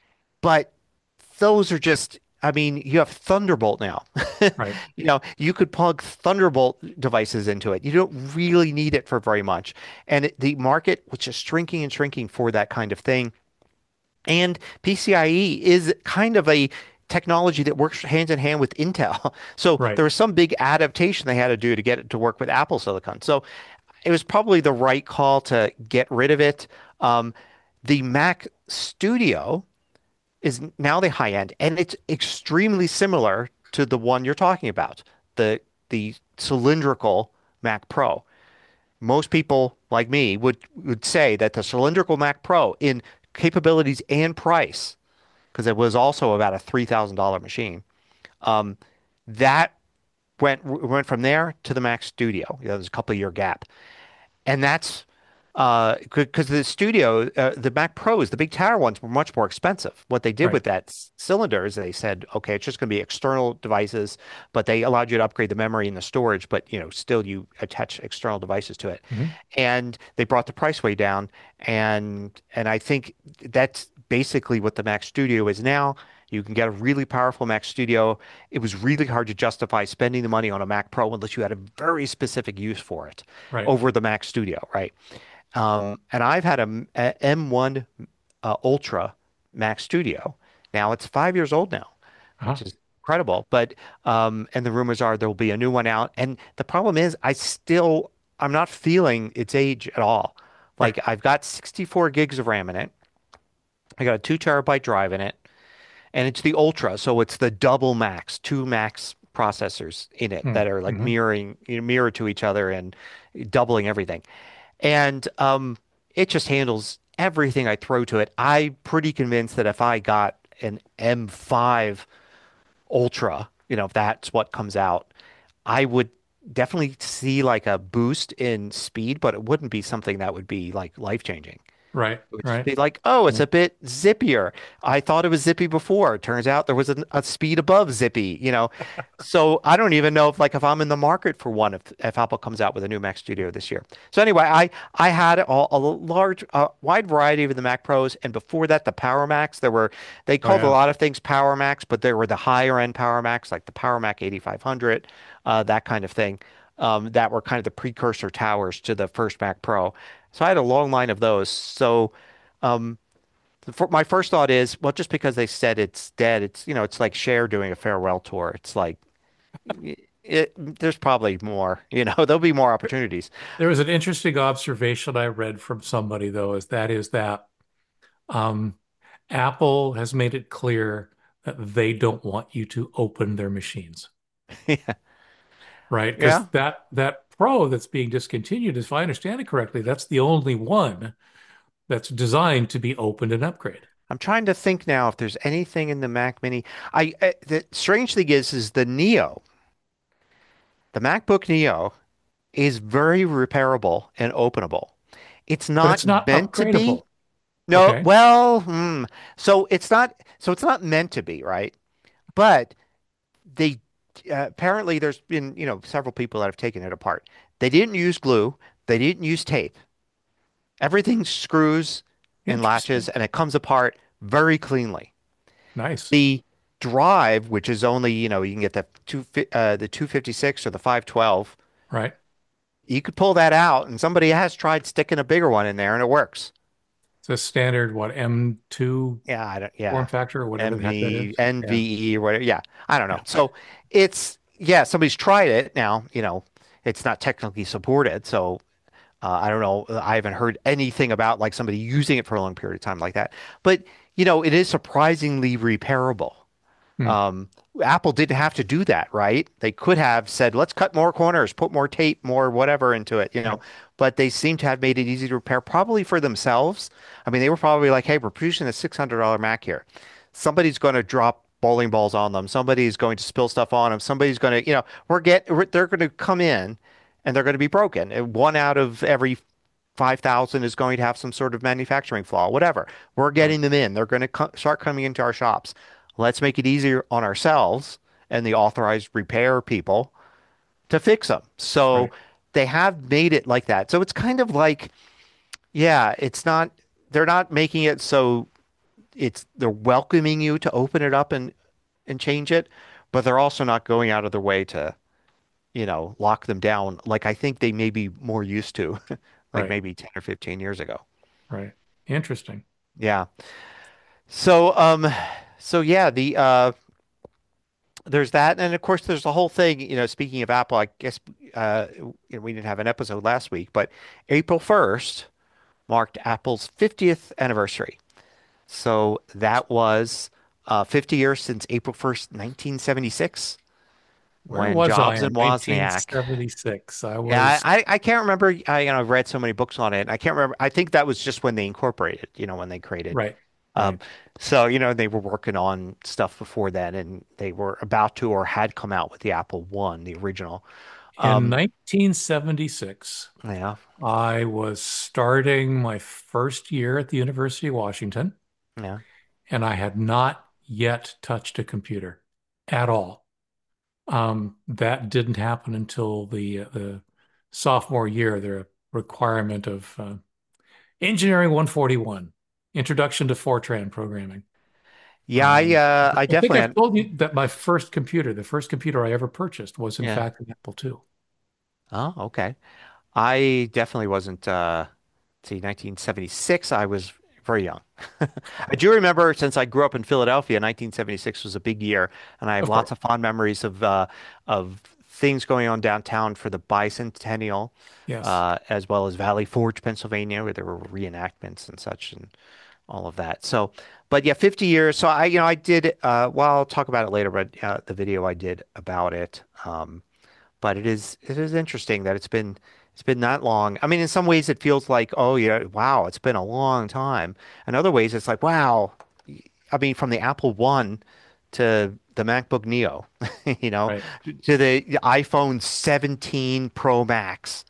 But those are just, I mean, you have Thunderbolt now. Right. You could plug Thunderbolt devices into it. You don't really need it for very much. And the market, which is shrinking and shrinking for that kind of thing, and PCIe is kind of a technology that works hand in hand with Intel. So Right. there was some big adaptation they had to do to get it to work with Apple Silicon. So it was probably the right call to get rid of it. Um, the Mac Studio is now the high end, and it's extremely similar to the one you're talking about, the cylindrical Mac Pro. most people like me would say that the cylindrical Mac Pro in capabilities and price, because it was also about a $3,000 machine, um, that went from there to the Mac Studio. There's a couple of year gap, and that's because the Studio, the Mac Pros, the big tower ones were much more expensive. What they did Right. with that cylinder is they said, okay, it's just going to be external devices, but they allowed you to upgrade the memory and the storage, but still you attach external devices to it, Hmm. and they brought the price way down, and I think that's basically what the Mac Studio is now. You can get a really powerful Mac Studio. It was really hard to justify spending the money on a Mac Pro unless you had a very specific use for it Right. over the Mac Studio, right? And I've had a M1 Ultra Mac Studio. Now it's 5 years old now, which Uh-huh. is incredible. But and the rumors are there will be a new one out. And the problem is, I'm not feeling its age at all. Right. Like I've got 64 gigs of RAM in it. I got a 2 terabyte drive in it, and it's the Ultra, so it's the double max, two max processors in it that are like Mm-hmm. mirror to each other and doubling everything. And it just handles everything I throw to it. I'm pretty convinced that if I got an M5 Ultra, if that's what comes out, I would definitely see like a boost in speed, but it wouldn't be something that would be like life changing. Right. It would just Right. be like, oh, it's Yeah. a bit zippier. I thought it was zippy before. It turns out there was a speed above zippy. So I don't even know if I'm in the market for one if Apple comes out with a new Mac Studio this year. So anyway, I had a large, wide variety of the Mac Pros, and before that, the Power Macs. They Oh called a yeah. lot of things Power Macs, but there were the higher end Power Macs, like the Power Mac 8500, that kind of thing, that were kind of the precursor towers to the first Mac Pro. So I had a long line of those. So. Um, my first thought is, well, just because they said it's dead, it's like Cher doing a farewell tour. It's like there's probably more, there'll be more opportunities. There was an interesting observation I read from somebody though, is that um, Apple has made it clear that they don't want you to open their machines, Yeah. right? Because Yeah. that Pro that's being discontinued, if I understand it correctly, that's the only one that's designed to be opened and upgraded. I'm trying to think now if there's anything in the Mac Mini. The strange thing is the Neo, the MacBook Neo is very repairable and openable. It's But not it's not meant to be. upgradable. No, Okay. well, so it's not meant to be, right? But they apparently there's been several people that have taken it apart. They didn't use glue. They didn't use tape. Everything screws and latches, Interesting. and it comes apart very cleanly. Nice. The drive, which is only you can get the 256 or the 512, Right. you could pull that out, and somebody has tried sticking a bigger one in there, and it works. It's a standard, what, M2 Yeah, I don't, form yeah. factor or whatever the heck that MV, is. Yeah. NVE or whatever. Yeah, I don't know. Yeah. So yeah, somebody's tried it now, it's not technically supported. So I don't know. I haven't heard anything about like somebody using it for a long period of time like that. But, it is surprisingly repairable. Hmm. Um, Apple didn't have to do that, right? They could have said, let's cut more corners, put more tape, more whatever into it. Right. But they seem to have made it easy to repair, probably for themselves. I mean, they were probably like, hey, we're producing a $600 Mac here. Somebody's going to drop bowling balls on them. Somebody's going to spill stuff on them. Somebody's going to, they're going to come in and they're going to be broken. And one out of every 5,000 is going to have some sort of manufacturing flaw, whatever. We're Right. getting them in. They're going to start coming into our shops. Let's make it easier on ourselves and the authorized repair people to fix them. So Right. they have made it like that. So it's kind of like, yeah, they're not making it so they're welcoming you to open it up and change it, but they're also not going out of their way to, lock them down like I think they may be more used to, like Right. maybe 10 or 15 years ago. Right. Interesting. Yeah. So, yeah, there's that, and of course, there's the whole thing. Speaking of Apple, I guess we didn't have an episode last week, but April 1st marked Apple's 50th anniversary. So that was 50 years since April 1st, 1976, Where when was I Jobs in and Wozniak. 1976? I Yeah, was I can't remember. I've read so many books on it. I can't remember. I think that was just when they incorporated, when they created. right, Um, right. so, they were working on stuff before then, and they were about to or had come out with the Apple One, the original. In Um, 1976, yeah, I was starting my first year at the University of Washington, yeah. and I had not yet touched a computer at all. That didn't happen until the sophomore year, the requirement of Engineering 141, Introduction to Fortran Programming. Yeah, I I think definitely I've had, told you that my first computer, the first computer I ever purchased, was in yeah. fact an Apple II. Oh, okay. I definitely wasn't, see, 1976, I was very young. I do remember since I grew up in Philadelphia, 1976 was a big year, and I have Of course. lots of fond memories of things going on downtown for the bicentennial, Yes. as well as Valley Forge, Pennsylvania, where there were reenactments and such and all of that. So, but yeah, 50 years. So I did, well, I'll talk about it later, but the video I did about it. But it is interesting that it's been that long. I mean, in some ways it feels like, oh yeah, wow, it's been a long time. In other ways, it's like, wow. I mean, from the Apple One to the MacBook Neo, you know, Right. to the iPhone 17 Pro Max.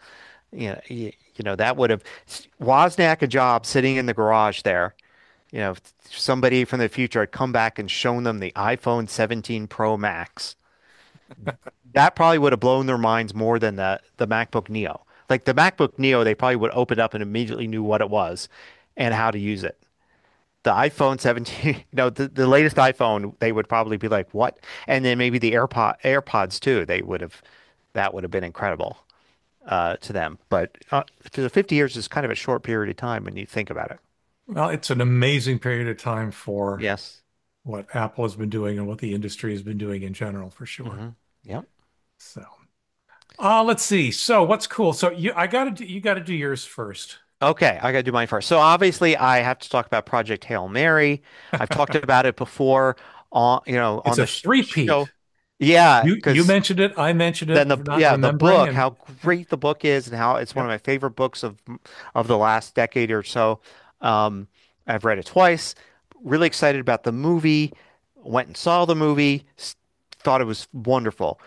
That would have Wozniak and Jobs sitting in the garage there. If somebody from the future had come back and shown them the iPhone 17 Pro Max, that probably would have blown their minds more than the MacBook Neo. Like the MacBook Neo, they probably would open up and immediately knew what it was and how to use it. The iPhone 17, the latest iPhone, they would probably be like, "What?" And then maybe the AirPods too. That would have been incredible to them. But for the 50 years is kind of a short period of time when you think about it. Well, it's an amazing period of time for Yes. what Apple has been doing and what the industry has been doing in general, for sure. Yep. So, let's see. So, what's cool? So, you got to do yours first. Okay, I gotta do mine first. So obviously, I have to talk about Project Hail Mary. I've talked about it before It's on a the three-peat. show. Yeah, You because mentioned it, I mentioned then it for not the remembering, book, and how great the book is, and how it's one of yep. my favorite books of the last decade or so. Um, I've read it twice. Really excited about the movie. Went and saw the movie. Thought it was wonderful.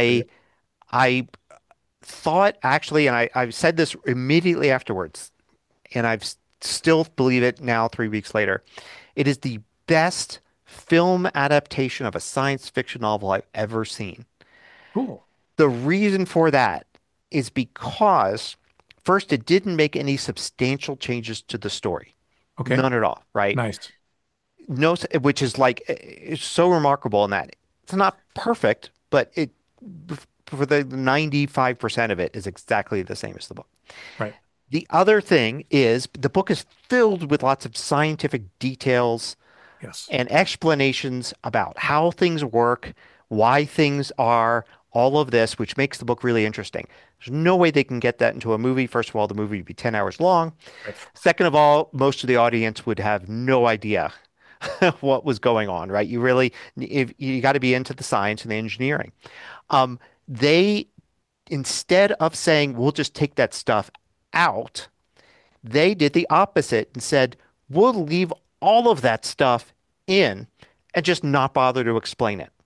I thought actually, and I said this immediately afterwards, and still believe it now, 3 weeks later. It is the best film adaptation of a science fiction novel I've ever seen. Cool. The reason for that is because, first, it didn't make any substantial changes to the story. Okay. None at all, right? Nice. No, which is like, it's so remarkable in that it's not perfect, but for the 95% of it is exactly the same as the book. Right. The other thing is the book is filled with lots of scientific details Yes. and explanations about how things work, why things are, all of this, which makes the book really interesting. There's no way they can get that into a movie. First of all, the movie would be 10 hours long. Right. Second of all, most of the audience would have no idea what was going on, right? If you got to be into the science and the engineering. They, instead of saying, we'll just take that stuff out, they did the opposite and said, we'll leave all of that stuff in and just not bother to explain it.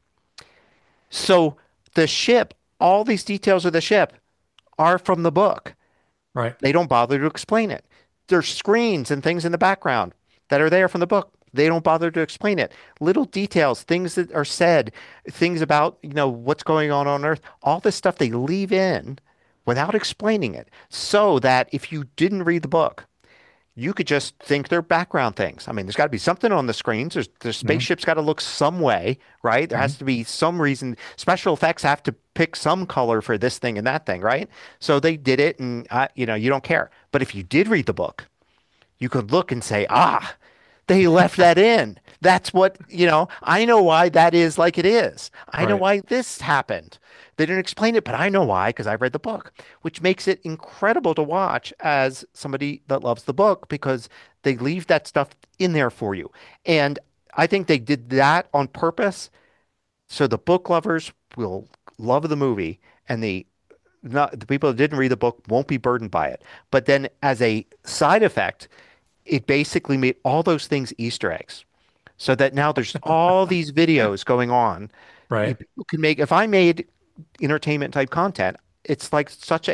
So the ship, all these details of the ship are from the book. Right. They don't bother to explain it. There's screens and things in the background that are there from the book. They don't bother to explain it. Little details, things that are said, things about, what's going on Earth, all this stuff they leave in without explaining it so that if you didn't read the book, you could just think they're background things. I mean, there's got to be something on the screens. The Hmm. spaceship's got to look some way, right? There has Hmm. to be some reason. Special effects have to pick some color for this thing and that thing, right? So they did it, and you don't care. But if you did read the book, you could look and say, they left that in. That's what, I know why that is like it is. I know Right. why this happened. They didn't explain it, but I know why because I read the book, which makes it incredible to watch as somebody that loves the book because they leave that stuff in there for you. And I think they did that on purpose so the book lovers will love the movie, and the people that didn't read the book won't be burdened by it. But then as a side effect, it basically made all those things Easter eggs. So that now there's all these videos going on. Right. People can make, if I made entertainment type content, it's like such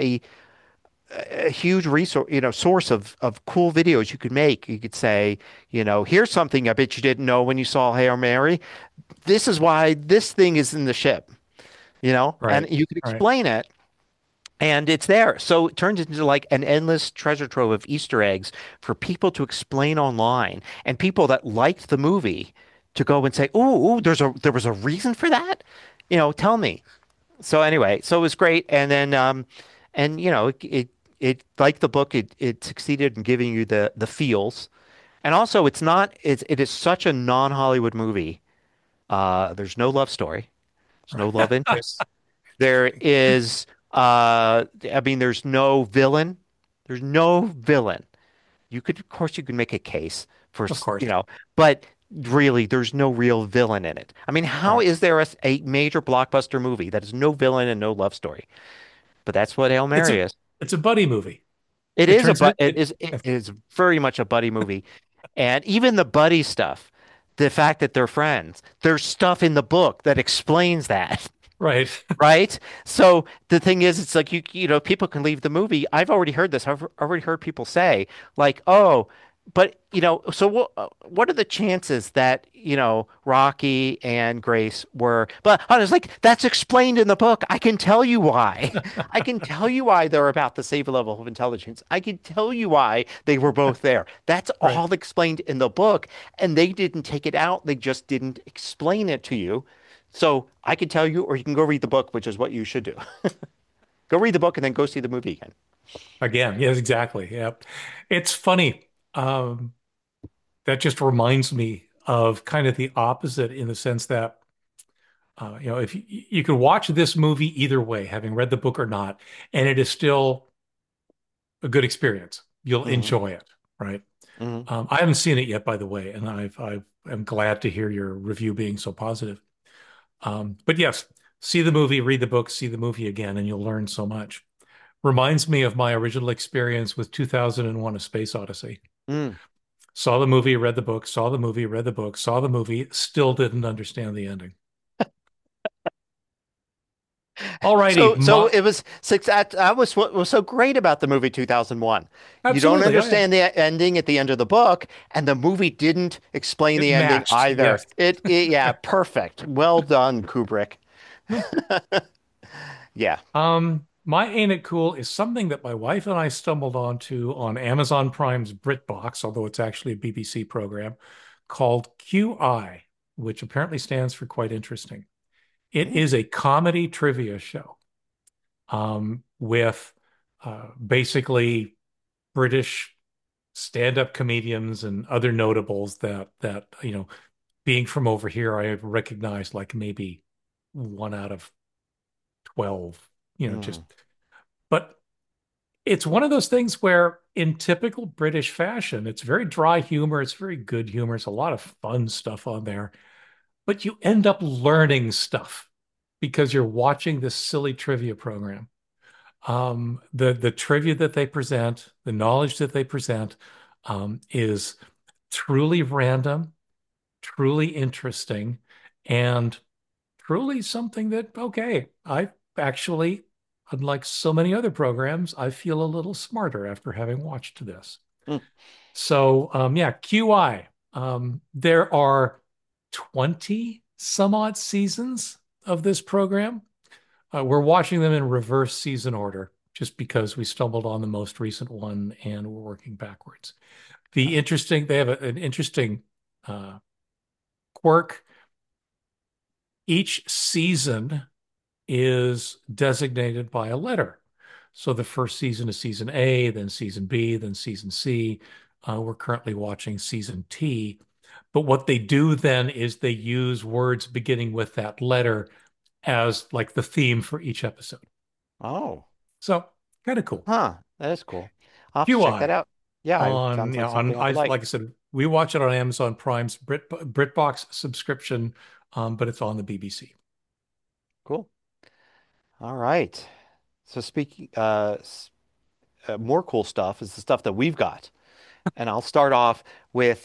a huge resource, source of cool videos you could make. You could say, here's something I bet you didn't know when you saw Hail Mary. This is why this thing is in the ship, and Right. you could Right. explain it. And it's there. So it turns into like an endless treasure trove of Easter eggs for people to explain online and people that liked the movie to go and say, "Ooh, ooh, there was a reason for that." Tell me. So anyway, so it was great. And then and it like the book, it succeeded in giving you the feels. And also it is such a non-Hollywood movie. There's no love story. There's no love Right. interest. There is, I mean, there's no villain. There's no villain. Of course, you could make a case for, Of course. but really, there's no real villain in it. I mean, how Right. is there a major blockbuster movie that has no villain and no love story? But that's what Hail It's Mary a is. it's a buddy movie. It It is a, turns but it, it is very much a buddy movie. And even the buddy stuff, the fact that they're friends, there's stuff in the book that explains that. right. Right? So the thing is, it's like people can leave the movie. I've already heard this. I've already heard people say, like, oh, but so what are the chances that, Rocky and Grace were, but I was like, that's explained in the book. I can tell you why. I can tell you why they're about the same level of intelligence. I can tell you why they were both there. That's Right. all explained in the book, and they didn't take it out. They just didn't explain it to you. So I can tell you, or you can go read the book, which is what you should do. Go read the book and then go see the movie again. Again, yes, exactly. Yep. It's funny. Um, that just reminds me of kind of the opposite in the sense that if you could watch this movie either way, having read the book or not, and it is still a good experience. You'll Hmm. enjoy it, right? Hmm. I haven't seen it yet, by the way, and I'm glad to hear your review being so positive. But yes, see the movie, read the book, see the movie again, and you'll learn so much. Reminds me of my original experience with 2001: A Space Odyssey. Mm. Saw the movie, read the book, saw the movie, read the book, saw the movie, still didn't understand the ending. Alrighty, So it was six. That was what was so great about the movie 2001. You don't absolutely. Oh yeah, understand the ending at the end of the book, and the movie didn't explain it the ending matched. either. Yes. Yeah, perfect. Well done, Kubrick. Yeah. My Ain't It Cool is something that my wife and I stumbled onto on Amazon Prime's BritBox, although it's actually a BBC program, called QI, which apparently stands for quite interesting. It Mm. is a comedy trivia show with basically British stand-up comedians and other notables that being from over here, I have recognized like maybe one out of 12, just Mm. but it's one of those things where in typical British fashion, it's very dry humor, it's very good humor, it's a lot of fun stuff on there, but you end up learning stuff because you're watching this silly trivia program. The trivia that they present, the knowledge that they present, is truly random, truly interesting, and truly something that, okay, I actually, unlike so many other programs, I feel a little smarter after having watched this. Mm. So, yeah, QI. There are 20 some odd seasons of this program. We're watching them in reverse season order just because we stumbled on the most recent one and we're working backwards. They have an interesting uh, quirk. Each season is designated by a letter. So the first season is season A, then season B, then season C. We're currently watching season T. But what they do then is they use words beginning with that letter as like the theme for each episode. Oh. So kind of cool. Huh. That is cool. I'll have to check that QI out. Yeah, it on, sounds like something I would like. like I said, we watch it on Amazon Prime's BritBox subscription, but it's on the BBC. Cool. All right. So speaking, more cool stuff is the stuff that we've got. And I'll start off with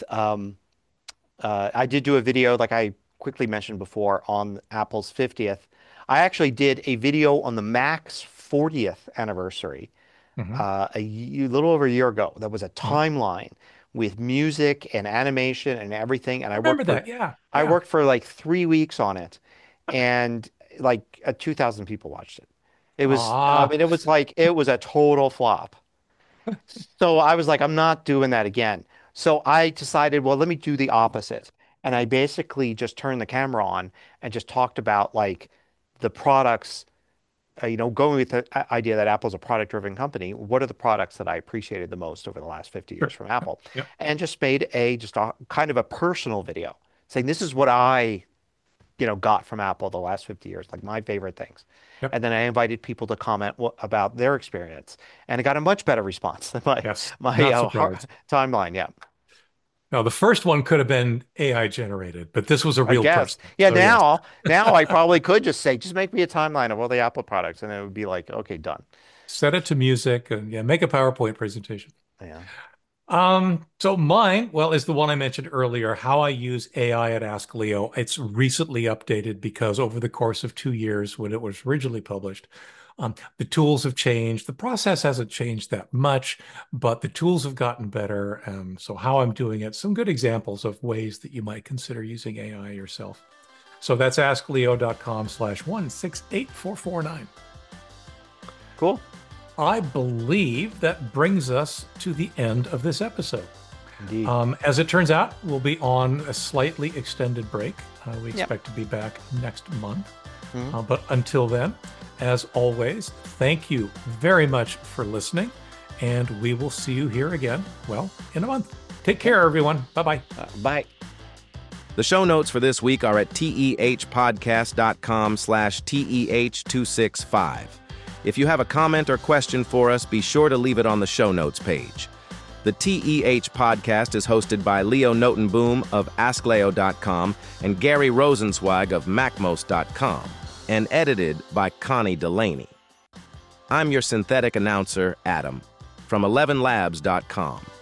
I did do a video, like I quickly mentioned before, on Apple's 50th. I actually did a video on the Mac's 40th anniversary Hmm. little over a year ago. That was a Oh, timeline with music and animation and everything. And I remember that. Yeah. I Yeah. worked for like 3 weeks on it, and like 2,000 people watched it. I Ah, mean, it was a total flop. So I was like, I'm not doing that again. So I decided, well, let me do the opposite. And I basically just turned the camera on and just talked about like the products, going with the idea that Apple's a product-driven company. What are the products that I appreciated the most over the last 50 years sure. from Apple? Yep. And just made just a kind of a personal video saying this is what I got from Apple the last 50 years, like my favorite things. Yep. And then I invited people to comment about their experience, and it got a much better response than my Yes. my Not surprised. timeline. Yeah, No, the first one could have been AI generated, but this was a I real guess. person. Yeah, So yes, now I probably could just say, just make me a timeline of all the Apple products, and it would be like, okay, done. set it to music and yeah, make a PowerPoint presentation. Yeah. So mine, well, is the one I mentioned earlier, how I use AI at Ask Leo. It's recently updated because over the course of 2 years when it was originally published, the tools have changed. The process hasn't changed that much, but the tools have gotten better. So how I'm doing it, some good examples of ways that you might consider using AI yourself. So that's askleo.com/1684449. Cool. I believe that brings us to the end of this episode. Indeed. As it turns out, we'll be on a slightly extended break. We Yep. expect to be back next month. Mhm. But until then, as always, thank you very much for listening. And we will see you here again, well, in a month. Take care, everyone. Bye bye. Bye. The show notes for this week are at tehpodcast.com/TEH265. If you have a comment or question for us, be sure to leave it on the show notes page. The TEH podcast is hosted by Leo Notenboom of AskLeo.com and Gary Rosenzweig of MacMost.com, and edited by Connie Delaney. I'm your synthetic announcer, Adam, from 11labs.com.